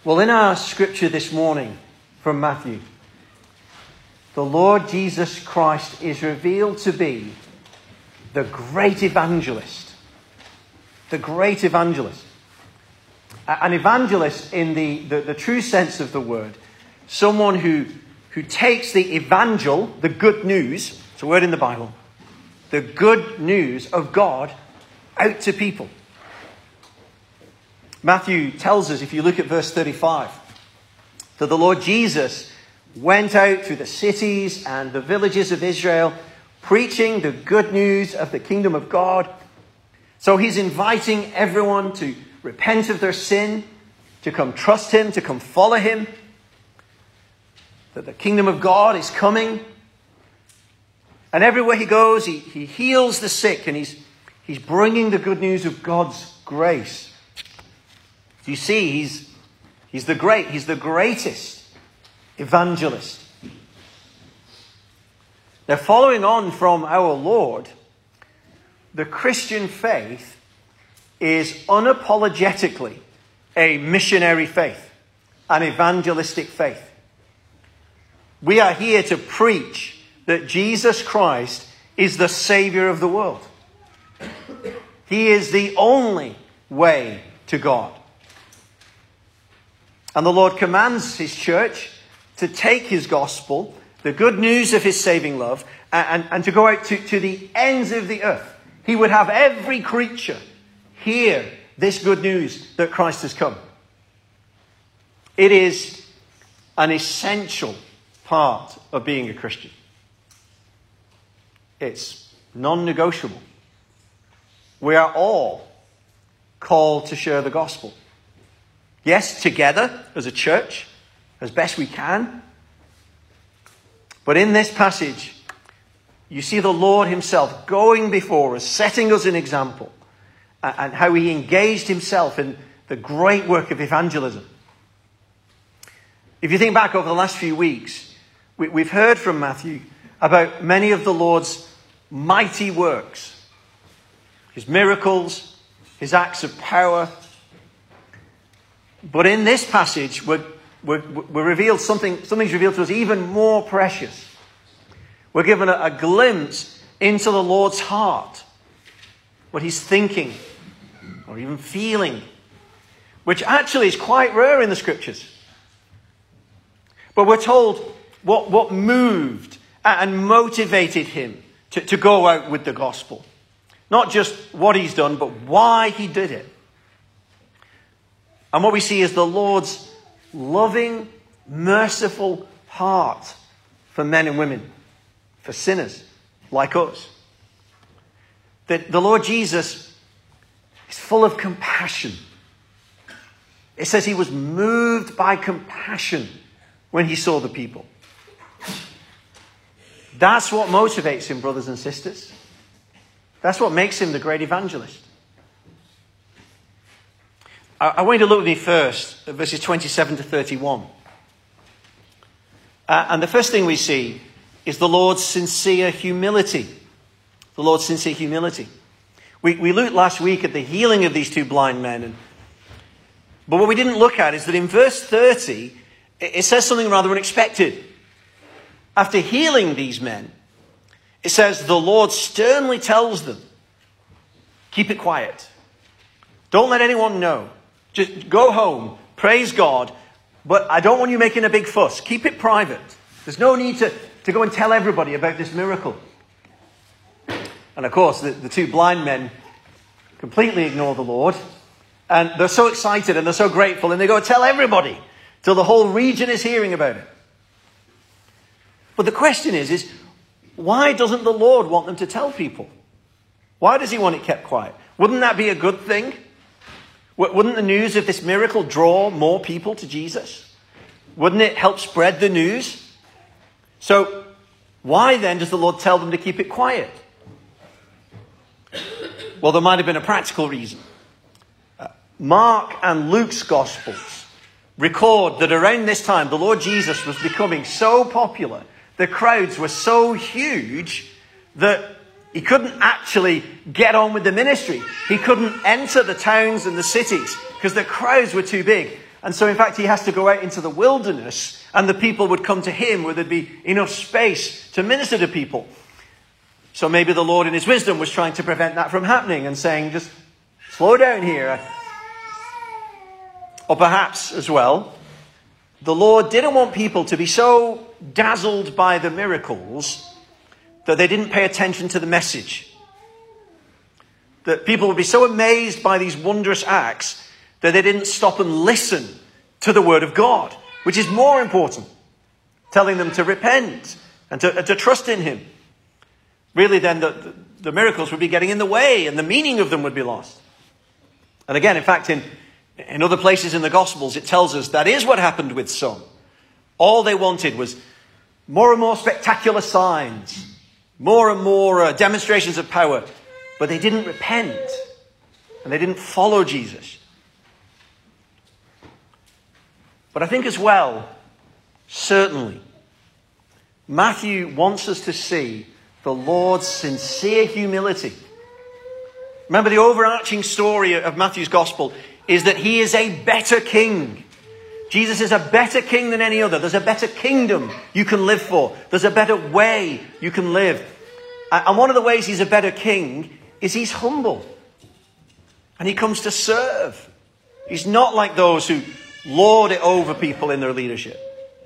Well, in our scripture this morning from Matthew, the Lord Jesus Christ is revealed to be the great evangelist. The great evangelist. An evangelist in the true sense of the word. Someone who takes the evangel, the good news, it's a word in the Bible, the good news of God out to people. Matthew tells us, if you look at verse 35, that the Lord Jesus went out through the cities and the villages of Israel, preaching the good news of the kingdom of God. So he's inviting everyone to repent of their sin, to come trust him, to come follow him. That the kingdom of God is coming. And everywhere he goes, he heals the sick, and he's bringing the good news of God's grace. You see, he's the greatest evangelist. Now, following on from our Lord, the Christian faith is unapologetically a missionary faith, an evangelistic faith. We are here to preach that Jesus Christ is the Savior of the world. He is the only way to God. And the Lord commands his church to take his gospel, the good news of his saving love, and to go out to the ends of the earth. He would have every creature hear this good news that Christ has come. It is an essential part of being a Christian. It's non-negotiable. We are all called to share the gospel. Yes, together as a church, as best we can. But in this passage, you see the Lord himself going before us, setting us an example, and how he engaged himself in the great work of evangelism. If you think back over the last few weeks, we've heard from Matthew about many of the Lord's mighty works. His miracles, his acts of power. But in this passage, we're revealed something's revealed to us even more precious. We're given a glimpse into the Lord's heart, what he's thinking or even feeling, which actually is quite rare in the scriptures. But we're told what moved and motivated him to go out with the gospel. Not just what he's done, but why he did it. And what we see is the Lord's loving, merciful heart for men and women, for sinners like us. That the Lord Jesus is full of compassion. It says he was moved by compassion when he saw the people. That's what motivates him, brothers and sisters. That's what makes him the great evangelist. I want you to look with me first at verses 27 to 31. And the first thing we see is the Lord's sincere humility. The Lord's sincere humility. We looked last week at the healing of these two blind men. But what we didn't look at is that in verse 30, it says something rather unexpected. After healing these men, it says the Lord sternly tells them, keep it quiet. Don't let anyone know. Just go home, praise God, but I don't want you making a big fuss. Keep it private. There's no need to go and tell everybody about this miracle. And of course, the two blind men completely ignore the Lord. And they're so excited and they're so grateful. And they go tell everybody till the whole region is hearing about it. But the question is why doesn't the Lord want them to tell people? Why does he want it kept quiet? Wouldn't that be a good thing? Wouldn't the news of this miracle draw more people to Jesus? Wouldn't it help spread the news? So why then does the Lord tell them to keep it quiet? Well, there might have been a practical reason. Mark and Luke's Gospels record that around this time the Lord Jesus was becoming so popular, the crowds were so huge that he couldn't actually get on with the ministry. He couldn't enter the towns and the cities because the crowds were too big. And so, in fact, he has to go out into the wilderness, and the people would come to him where there'd be enough space to minister to people. So maybe the Lord in his wisdom was trying to prevent that from happening and saying, just slow down here. Or perhaps, as well, the Lord didn't want people to be so dazzled by the miracles that they didn't pay attention to the message. That people would be so amazed by these wondrous acts that they didn't stop and listen to the word of God, which is more important, telling them to repent and to trust in him. Really, then, the miracles would be getting in the way and the meaning of them would be lost. And again, in fact, in other places in the Gospels, it tells us that is what happened with some. All they wanted was more and more spectacular signs, more and more demonstrations of power, but they didn't repent and they didn't follow Jesus. But I think as well, certainly, Matthew wants us to see the Lord's sincere humility. Remember, the overarching story of Matthew's gospel is that he is a better king. Jesus is a better king than any other. There's a better kingdom you can live for. There's a better way you can live. And one of the ways he's a better king is he's humble. And he comes to serve. He's not like those who lord it over people in their leadership.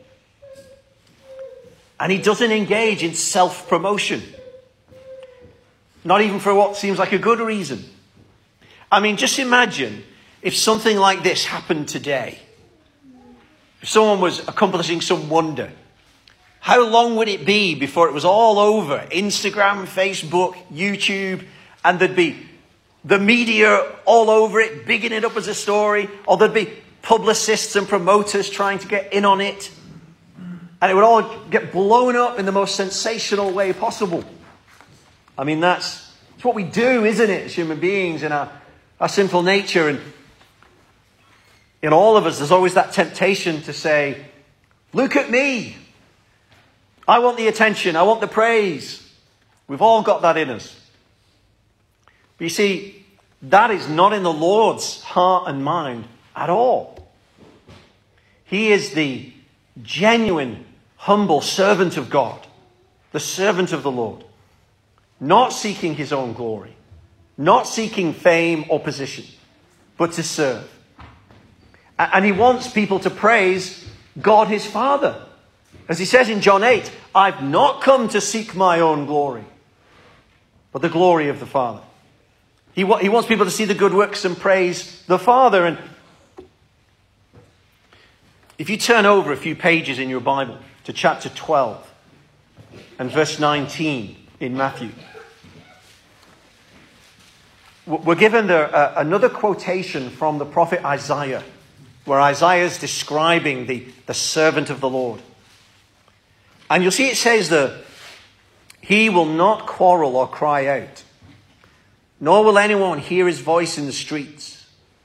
And he doesn't engage in self-promotion. Not even for what seems like a good reason. I mean, just imagine if something like this happened today. If someone was accomplishing some wonder. How long would it be before it was all over? Instagram, Facebook, YouTube, and there'd be the media all over it, bigging it up as a story, or there'd be publicists and promoters trying to get in on it. And it would all get blown up in the most sensational way possible. I mean, that's what we do, isn't it, as human beings in our sinful nature. And in all of us, there's always that temptation to say, look at me. I want the attention. I want the praise. We've all got that in us. But you see, that is not in the Lord's heart and mind at all. He is the genuine, humble servant of God, the servant of the Lord, not seeking his own glory, not seeking fame or position, but to serve. And he wants people to praise God his Father. As he says in John 8, I've not come to seek my own glory, but the glory of the Father. He wants people to see the good works and praise the Father. And if you turn over a few pages in your Bible to chapter 12 and verse 19 in Matthew, we're given there another quotation from the prophet Isaiah, where Isaiah is describing the servant of the Lord. And you'll see it says that he will not quarrel or cry out, nor will anyone hear his voice in the streets.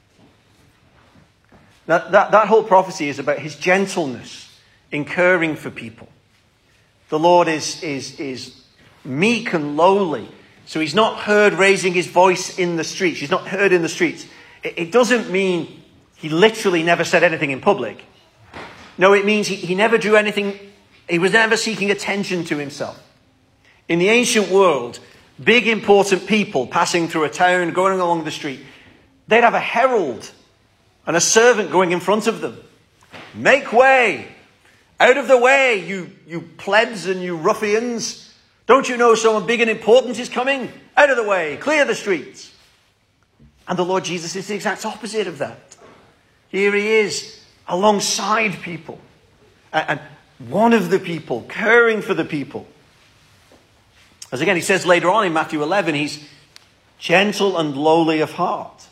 Now, that whole prophecy is about his gentleness in caring for people. The Lord is meek and lowly. So he's not heard raising his voice in the streets. He's not heard in the streets. It doesn't mean he literally never said anything in public. No, it means he never drew anything. He was never seeking attention to himself. In the ancient world, big important people passing through a town, going along the street, they'd have a herald and a servant going in front of them. Make way! Out of the way, you plebs and you ruffians. Don't you know someone big and important is coming? Out of the way, clear the streets. And the Lord Jesus is the exact opposite of that. Here he is, alongside people. And one of the people, caring for the people. As again, he says later on in Matthew 11, he's gentle and lowly of heart.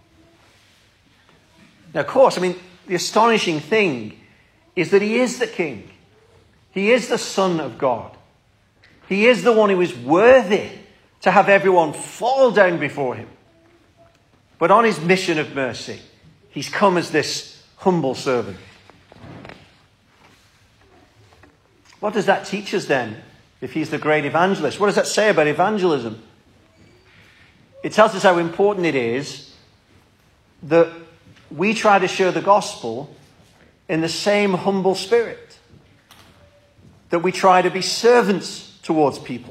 Now, of course, the astonishing thing is that he is the king. He is the Son of God. He is the one who is worthy to have everyone fall down before him. But on his mission of mercy, he's come as this humble servant. What does that teach us then, if he's the great evangelist? What does that say about evangelism? It tells us how important it is that we try to share the gospel in the same humble spirit, that we try to be servants towards people.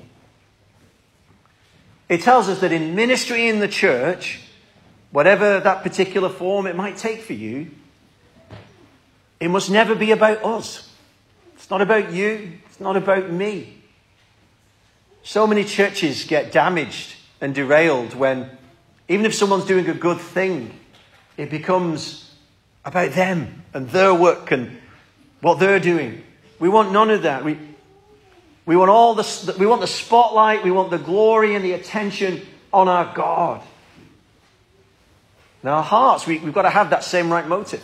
It tells us that in ministry in the church, whatever that particular form it might take for you, it must never be about us. It's not about you. It's not about me. So many churches get damaged and derailed when, even if someone's doing a good thing, it becomes about them and their work and what they're doing. We want none of that. We want we want the spotlight, we want the glory and the attention on our God. In our hearts, we've got to have that same right motive.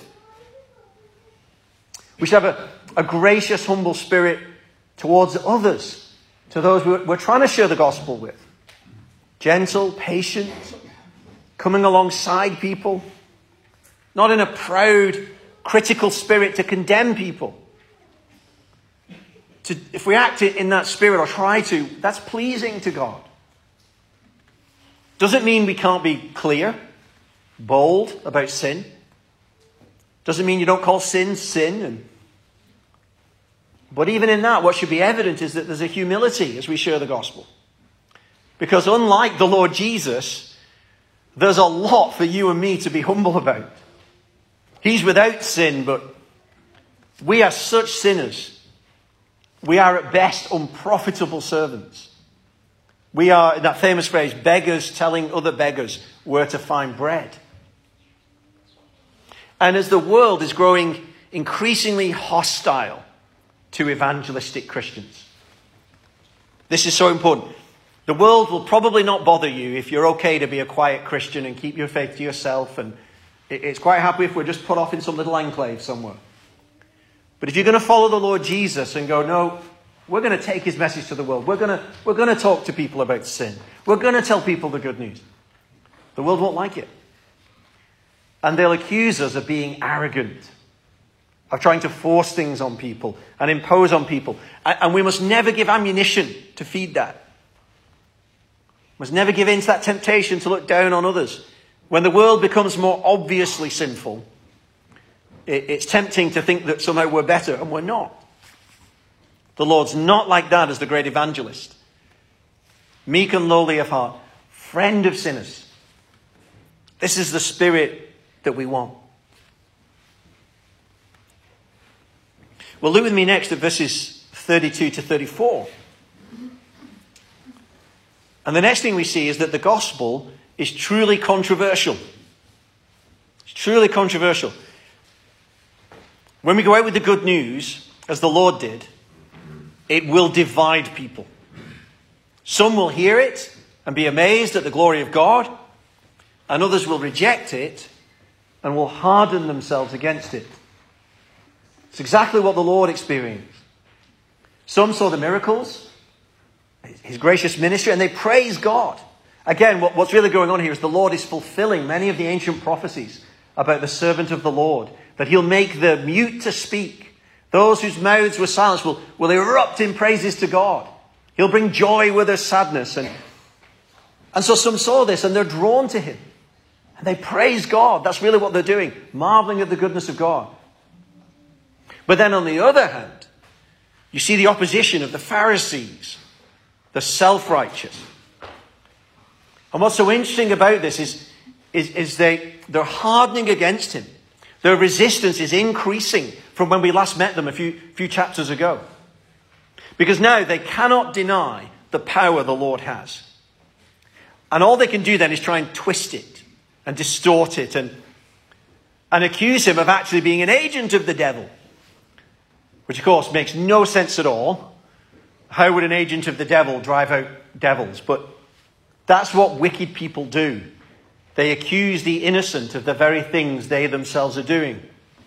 We should have a gracious, humble spirit towards others, to those we're trying to share the gospel with. Gentle, patient, coming alongside people, not in a proud, critical spirit to condemn people. If we act in that spirit, or try to, that's pleasing to God. Doesn't mean we can't be clear, bold about sin. Doesn't mean you don't call sin, sin. But even in that, what should be evident is that there's a humility as we share the gospel. Because unlike the Lord Jesus, there's a lot for you and me to be humble about. He's without sin, but we are such sinners. We are at best unprofitable servants. We are, in that famous phrase, beggars telling other beggars where to find bread. And as the world is growing increasingly hostile to evangelistic Christians, this is so important. The world will probably not bother you if you're okay to be a quiet Christian and keep your faith to yourself, and it's quite happy if we're just put off in some little enclave somewhere. But if you're going to follow the Lord Jesus and go, no, we're going to take his message to the world. We're going to talk to people about sin. We're going to tell people the good news. The world won't like it. And they'll accuse us of being arrogant, of trying to force things on people and impose on people. And we must never give ammunition to feed that. We must never give in to that temptation to look down on others. When the world becomes more obviously sinful, it's tempting to think that somehow we're better, and we're not. The Lord's not like that as the great evangelist. Meek and lowly of heart, friend of sinners. This is the spirit that we want. Well, look with me next at verses 32 to 34. And the next thing we see is that the gospel is truly controversial. It's truly controversial. When we go out with the good news, as the Lord did, it will divide people. Some will hear it and be amazed at the glory of God, and others will reject it and will harden themselves against it. It's exactly what the Lord experienced. Some saw the miracles, his gracious ministry, and they praise God. Again, what's really going on here is the Lord is fulfilling many of the ancient prophecies about the servant of the Lord, that he'll make the mute to speak. Those whose mouths were silenced will erupt in praises to God. He'll bring joy where there's sadness. And so some saw this and they're drawn to him. And they praise God. That's really what they're doing, marveling at the goodness of God. But then on the other hand, you see the opposition of the Pharisees, the self-righteous. And what's so interesting about this is they're hardening against him. Their resistance is increasing from when we last met them a few chapters ago. Because now they cannot deny the power the Lord has. And all they can do then is try and twist it and distort it and accuse him of actually being an agent of the devil. Which of course makes no sense at all. How would an agent of the devil drive out devils? But that's what wicked people do. They accuse the innocent of the very things they themselves are doing.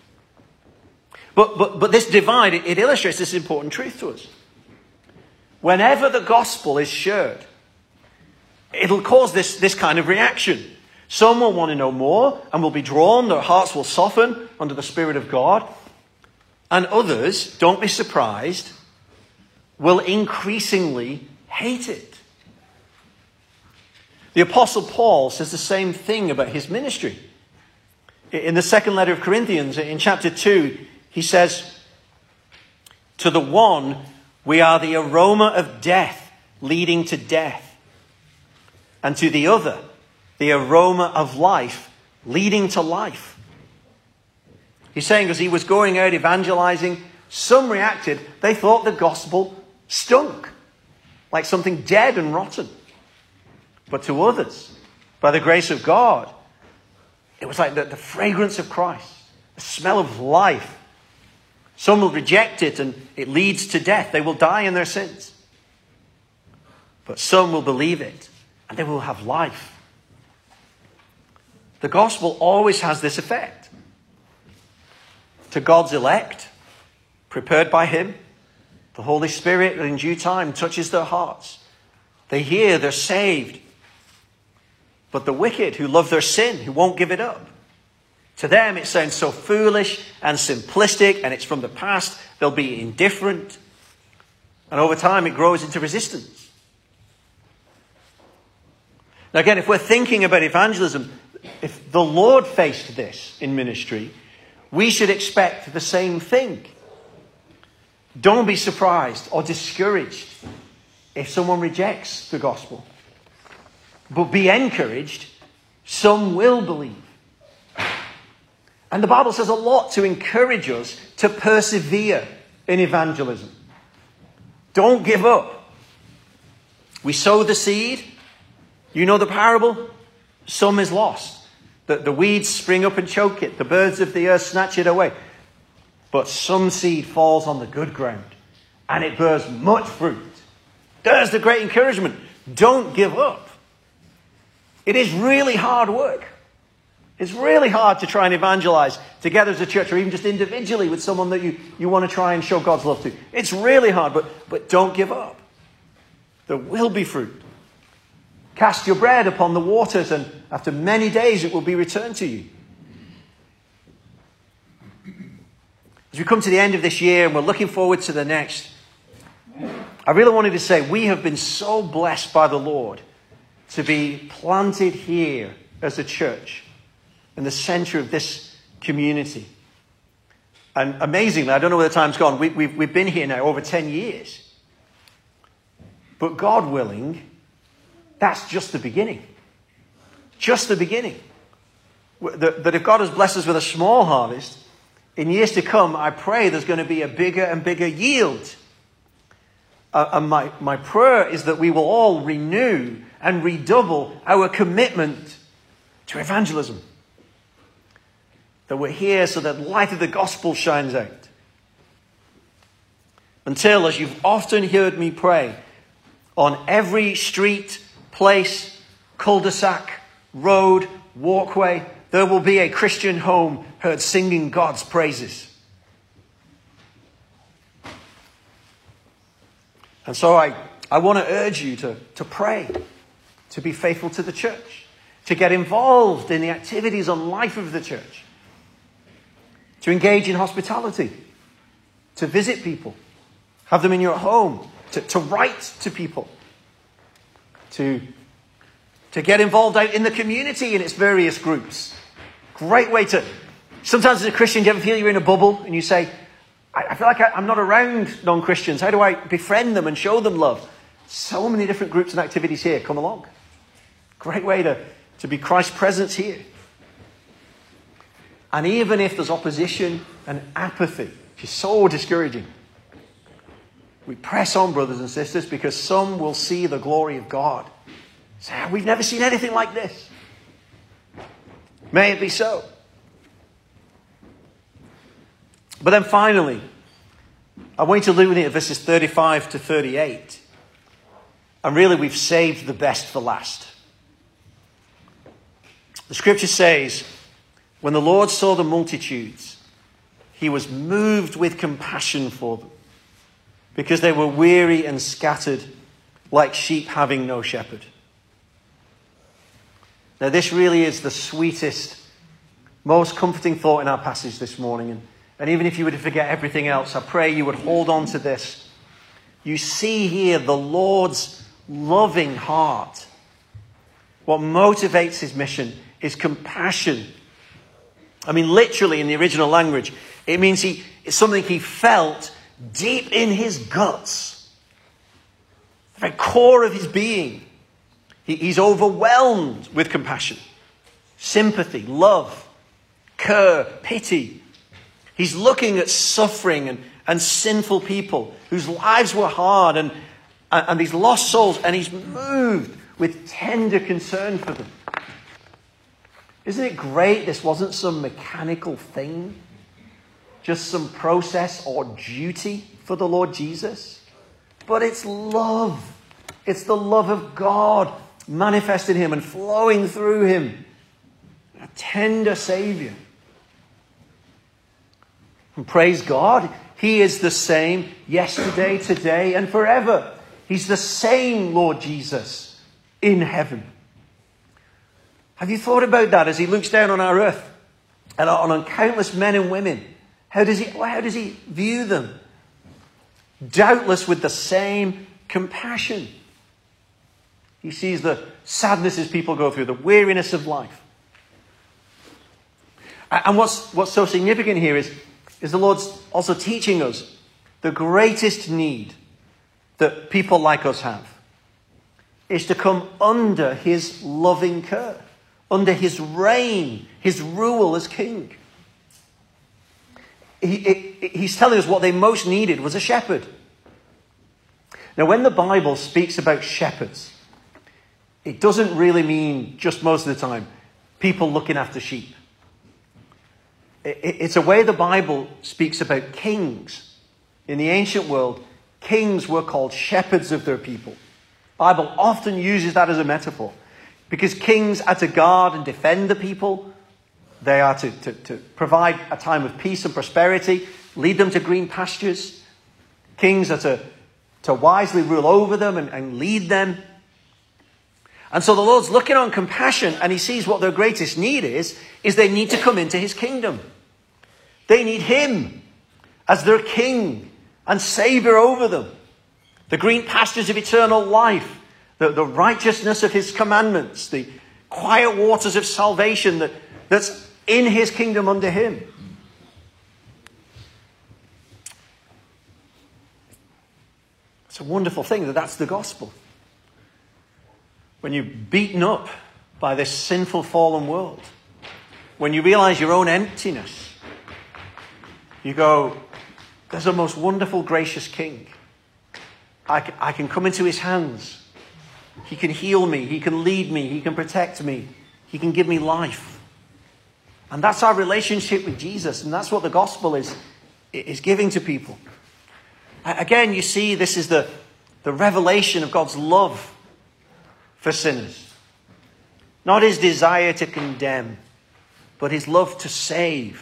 But this divide, it illustrates this important truth to us. Whenever the gospel is shared, it'll cause this kind of reaction. Some will want to know more and will be drawn. Their hearts will soften under the Spirit of God. And others, don't be surprised, will increasingly hate it. The Apostle Paul says the same thing about his ministry. In the second letter of Corinthians, in chapter 2, he says, to the one, we are the aroma of death leading to death. And to the other, the aroma of life leading to life. He's saying as he was going out evangelizing, some reacted. They thought the gospel stunk, like something dead and rotten. But to others, by the grace of God, it was like the fragrance of Christ, the smell of life. Some will reject it and it leads to death. They will die in their sins. But some will believe it and they will have life. The gospel always has this effect. To God's elect, prepared by him, the Holy Spirit in due time touches their hearts. They hear, they're saved. But the wicked who love their sin, who won't give it up, to them it sounds so foolish and simplistic, and it's from the past. They'll be indifferent. And over time it grows into resistance. Now again, if we're thinking about evangelism, if the Lord faced this in ministry, we should expect the same thing. Don't be surprised or discouraged if someone rejects the gospel. But be encouraged, some will believe. And the Bible says a lot to encourage us to persevere in evangelism. Don't give up. We sow the seed. You know the parable? Some is lost. The weeds spring up and choke it. The birds of the earth snatch it away. But some seed falls on the good ground and it bears much fruit. There's the great encouragement. Don't give up. It is really hard work. It's really hard to try and evangelize together as a church or even just individually with someone that you want to try and show God's love to. It's really hard, but don't give up. There will be fruit. Cast your bread upon the waters and after many days it will be returned to you. As we come to the end of this year and we're looking forward to the next, I really wanted to say we have been so blessed by the Lord to be planted here as a church in the center of this community. And amazingly, I don't know where the time's gone, we've been here now over 10 years. But God willing, that's just the beginning. Just the beginning. That if God has blessed us with a small harvest, in years to come, I pray there's going to be a bigger and bigger yield. And my prayer is that we will all renew and redouble our commitment to evangelism. That we're here so that light of the gospel shines out. Until, as you've often heard me pray, on every street, place, cul-de-sac, road, walkway, there will be a Christian home heard singing God's praises. And so I want to urge you to pray, to be faithful to the church, to get involved in the activities and life of the church, to engage in hospitality, to visit people, have them in your home, to write to people, to get involved out in the community in its various groups. Great way to... Sometimes as a Christian, do you ever feel you're in a bubble and you say, I feel like I'm not around non-Christians. How do I befriend them and show them love? So many different groups and activities here. Come along. Great way to be Christ's presence here. And even if there's opposition and apathy, which is so discouraging, we press on, brothers and sisters, because some will see the glory of God. Say, we've never seen anything like this. May it be so. But then finally, I want you to look at verses 35 to 38. And really, we've saved the best for last. The scripture says, when the Lord saw the multitudes, he was moved with compassion for them, because they were weary and scattered like sheep having no shepherd. Now, this really is the sweetest, most comforting thought in our passage this morning. And even if you were to forget everything else, I pray you would hold on to this. You see here the Lord's loving heart. What motivates his mission is compassion I mean, literally in the original language, it means it's something he felt deep in his guts, the very core of his being. He's overwhelmed with compassion, sympathy, love, care, pity. He's looking at suffering and sinful people whose lives were hard and these lost souls, and he's moved with tender concern for them. Isn't it great this wasn't some mechanical thing? Just some process or duty for the Lord Jesus? But it's love. It's the love of God manifested in him and flowing through him. A tender Savior. And praise God, he is the same yesterday, today, and forever. He's the same Lord Jesus in heaven. Have you thought about that as he looks down on our earth and on countless men and women? How does he view them? Doubtless with the same compassion. He sees the sadnesses people go through, the weariness of life. And what's so significant here is the Lord's also teaching us the greatest need that people like us have is to come under his loving care, under his reign, his rule as king. He's telling us what they most needed was a shepherd. Now, when the Bible speaks about shepherds, it doesn't really mean, just most of the time, people looking after sheep. It's a way the Bible speaks about kings. In the ancient world, kings were called shepherds of their people. The Bible often uses that as a metaphor because kings are to guard and defend the people. They are to provide a time of peace and prosperity, lead them to green pastures. Kings are to wisely rule over them and lead them. And so the Lord's looking on compassion and he sees what their greatest need is they need to come into his kingdom. They need him as their king and savior over them. The green pastures of eternal life, the righteousness of his commandments, the quiet waters of salvation that's in his kingdom under him. It's a wonderful thing that's the gospel. When you're beaten up by this sinful fallen world, when you realize your own emptiness, you go, there's a most wonderful, gracious king. I can come into his hands. He can heal me. He can lead me. He can protect me. He can give me life. And that's our relationship with Jesus. And that's what the gospel is giving to people. Again, you see, this is the revelation of God's love for sinners. Not his desire to condemn, but his love to save.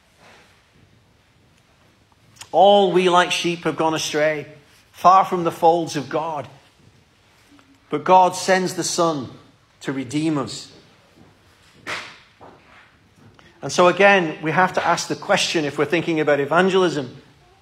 All we like sheep have gone astray, far from the folds of God. But God sends the Son to redeem us. And so again, we have to ask the question, if we're thinking about evangelism,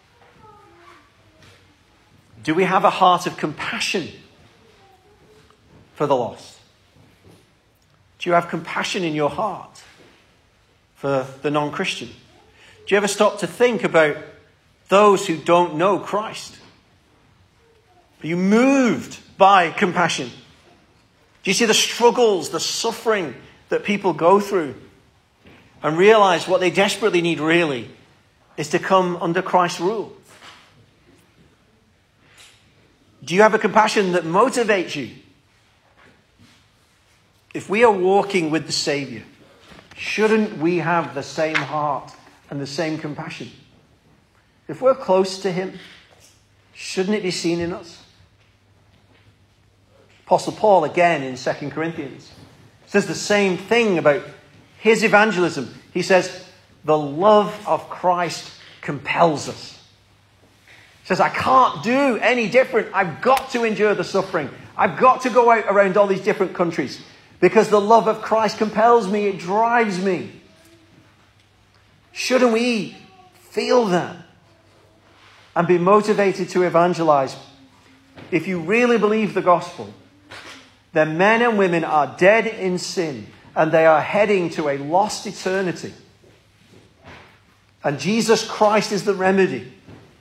do we have a heart of compassion for the lost? Do you have compassion in your heart for the non-Christian? Do you ever stop to think about those who don't know Christ? Are you moved by compassion? Do you see the struggles, the suffering that people go through and realize what they desperately need really is to come under Christ's rule? Do you have a compassion that motivates you? If we are walking with the Savior, shouldn't we have the same heart and the same compassion? If we're close to him, shouldn't it be seen in us? Apostle Paul, again in 2 Corinthians, says the same thing about his evangelism. He says, the love of Christ compels us. He says, I can't do any different. I've got to endure the suffering. I've got to go out around all these different countries because the love of Christ compels me. It drives me. Shouldn't we feel that and be motivated to evangelize? If you really believe the gospel, then men and women are dead in sin and they are heading to a lost eternity. And Jesus Christ is the remedy.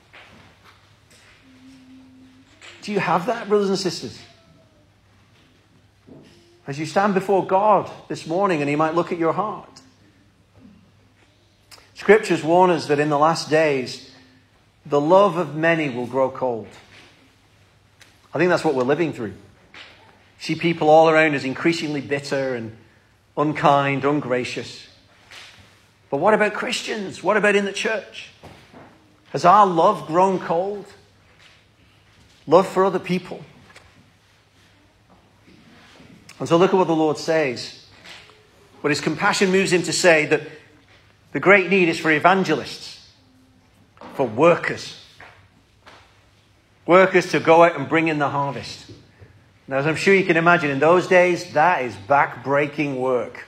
Do you have that, brothers and sisters? As you stand before God this morning and he might look at your heart. Scriptures warn us that in the last days, the love of many will grow cold. I think that's what we're living through. See people all around us increasingly bitter and unkind, ungracious. But what about Christians? What about in the church? Has our love grown cold? Love for other people. And so look at what the Lord says. But his compassion moves him to say that the great need is for evangelists, for workers. Workers to go out and bring in the harvest. Now, as I'm sure you can imagine, in those days, that is back-breaking work.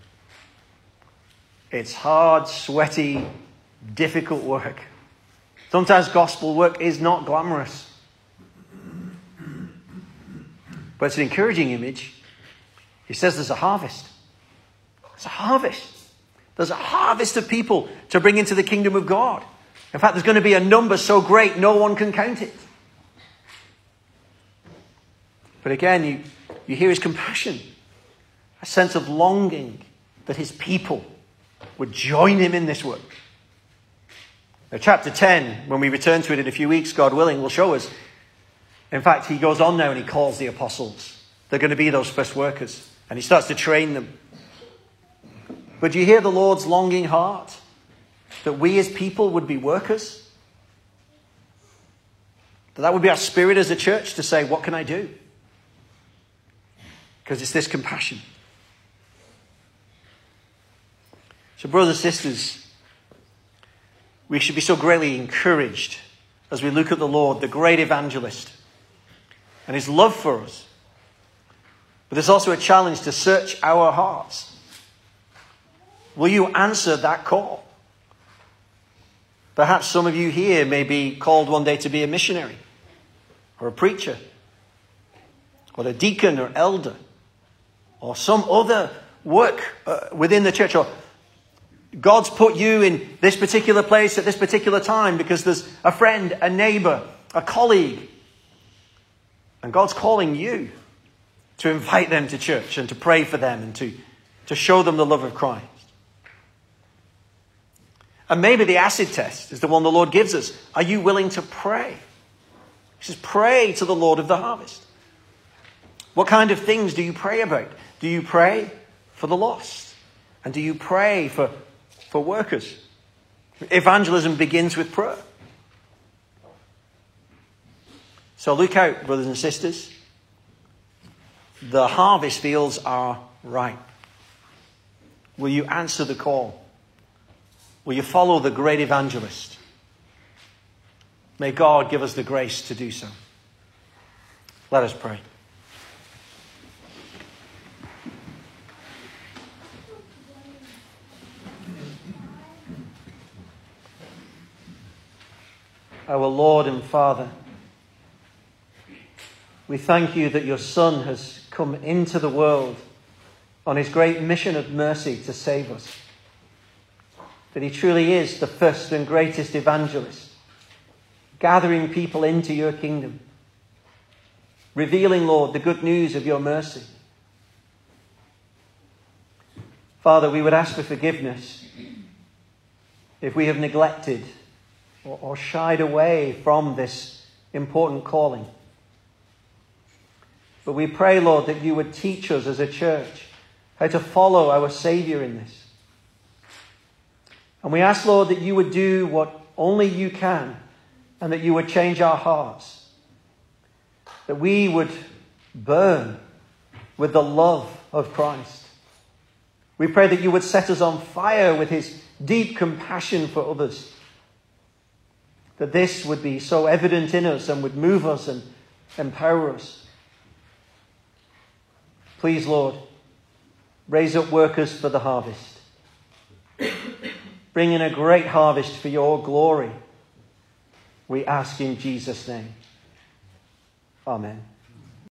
It's hard, sweaty, difficult work. Sometimes gospel work is not glamorous. But it's an encouraging image. He says there's a harvest. There's a harvest. There's a harvest of people to bring into the kingdom of God. In fact, there's going to be a number so great no one can count it. But again, you hear his compassion. A sense of longing that his people would join him in this work. Now, chapter 10, when we return to it in a few weeks, God willing, will show us. In fact, he goes on now and he calls the apostles. They're going to be those first workers. And he starts to train them. But do you hear the Lord's longing heart? That we as people would be workers? That would be our spirit as a church to say, what can I do? Because it's this compassion. So brothers and sisters, we should be so greatly encouraged as we look at the Lord, the great evangelist, and his love for us. But there's also a challenge to search our hearts. Will you answer that call? Perhaps some of you here may be called one day to be a missionary or a preacher or a deacon or elder or some other work within the church. Or God's put you in this particular place at this particular time because there's a friend, a neighbor, a colleague. And God's calling you to invite them to church and to pray for them and to show them the love of Christ. And maybe the acid test is the one the Lord gives us. Are you willing to pray? He says, pray to the Lord of the harvest. What kind of things do you pray about? Do you pray for the lost? And do you pray for workers? Evangelism begins with prayer. So look out, brothers and sisters. The harvest fields are ripe. Will you answer the call? Will you follow the great evangelist? May God give us the grace to do so. Let us pray. Our Lord and Father, we thank you that your Son has come into the world on his great mission of mercy to save us. That he truly is the first and greatest evangelist, gathering people into your kingdom, revealing, Lord, the good news of your mercy. Father, we would ask for forgiveness if we have neglected or shied away from this important calling. But we pray, Lord, that you would teach us as a church how to follow our Savior in this. And we ask, Lord, that you would do what only you can and that you would change our hearts. That we would burn with the love of Christ. We pray that you would set us on fire with his deep compassion for others. That this would be so evident in us and would move us and empower us. Please, Lord, raise up workers for the harvest. Bring in a great harvest for your glory. We ask in Jesus' name. Amen.